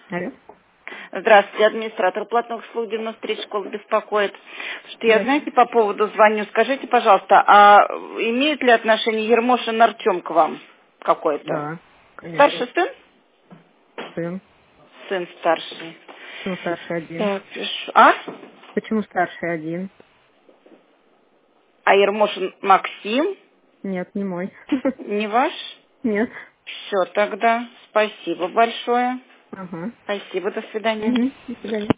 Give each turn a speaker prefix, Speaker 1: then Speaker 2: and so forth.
Speaker 1: Алло.
Speaker 2: Здравствуйте, администратор платных услуг 93 школы беспокоит. Что я,
Speaker 1: Здравствуйте.
Speaker 2: знаете, по поводу звоню. Скажите, пожалуйста, а имеет ли отношение Ермошин Артем к вам какой-то?
Speaker 1: Да, конечно.
Speaker 2: Старший сын?
Speaker 1: Сын.
Speaker 2: Сын старший.
Speaker 1: Почему старший один?
Speaker 2: Так, пишу. А?
Speaker 1: Почему старший один?
Speaker 2: А Ермошин Максим?
Speaker 1: Нет, не мой.
Speaker 2: Не ваш?
Speaker 1: Нет.
Speaker 2: Все тогда. Спасибо большое.
Speaker 1: Ага.
Speaker 2: Спасибо, до свидания.
Speaker 1: Угу. До свидания.